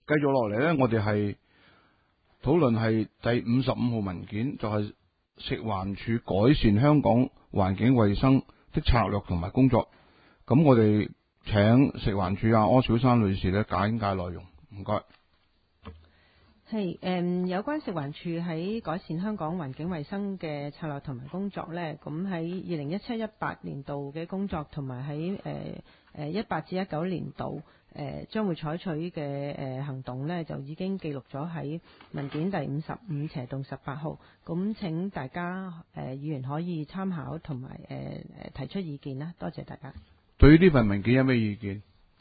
繼續落嚟咧，我哋係討論係第55號文件，就係食環署改善香港環境衛生的策略同埋工作。咁我哋請食環署柯小珊女士咧簡介內容，唔該。 係有關食環署喺改善香港環境衛生嘅策略同埋工作呢，咁喺2017-18年度嘅工作同埋喺18至19年度將會採取嘅行動呢，就已經記錄咗喺文件第55/18號。咁請大家議員可以參考同埋提出意見啦。多謝大家。 對於呢份文件有咩意見？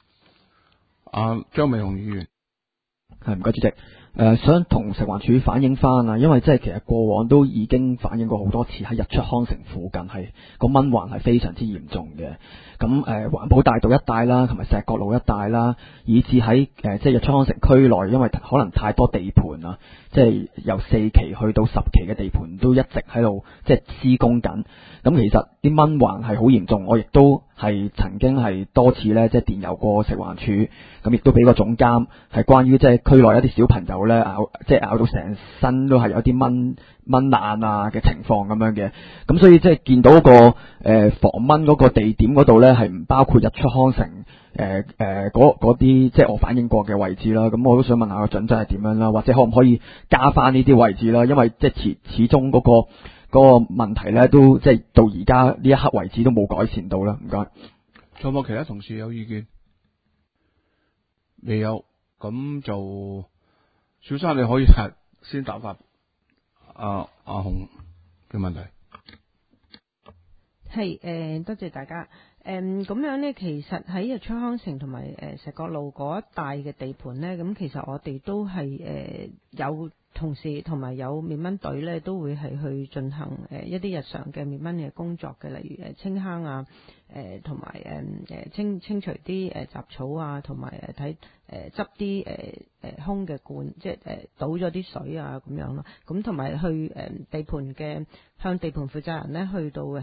張美雄議員。 係，唔該主席。想同食環署反映翻啊，因為即係其實過往都已經反映過好多次，喺日出康城附近係個蚊患係非常之嚴重嘅。咁環保大道一帶啦，同埋石角路一帶啦，以至喺即係日出康城區內，因為可能太多地盤啦，即係由4期去到10期嘅地盤都一直喺度即係施工緊。咁其實啲蚊患係好嚴重，我亦都係曾經係多次咧即係電郵過食環署，咁亦都俾個總監係關於即係區內一啲小朋友咧咬到成身都係有啲蚊爛啊嘅情況咁樣嘅。咁所以即係見到個防蚊嗰個地點嗰度咧係唔包括日出康城嗰啲即係我反映過嘅位置啦。咁我都想問下個準則係點樣啦，或者可唔可以加翻呢啲位置啦？因為即係始終嗰個問題咧都即係到而家呢一刻為止都冇改善到啦。唔該。 仲有冇其他同事有意見？未有，咁就小珊你可以先答返阿紅嘅問題。 係多謝大家。咁樣呢，其實喺日出康城同埋石角路嗰一帶嘅地盤呢，咁其實我哋都係有同事同埋有滅蚊隊呢，都會係去進行一啲日常嘅滅蚊嘅工作嘅，例如清坑啊，同埋清除啲雜草啊，同埋執啲空嘅罐，即係倒咗啲水啊咁樣咯。咁同埋去地盤嘅向地盤負責人呢，去到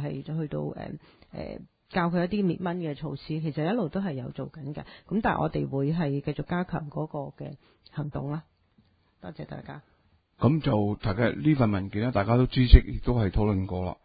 教佢一啲滅蚊嘅措施，其實一路都係有做緊嘅。咁但係我哋會係繼續加強嗰個嘅行動啦。多謝大家。 咁就大家呢份文件咧，大家都知悉，亦都係討論過啦。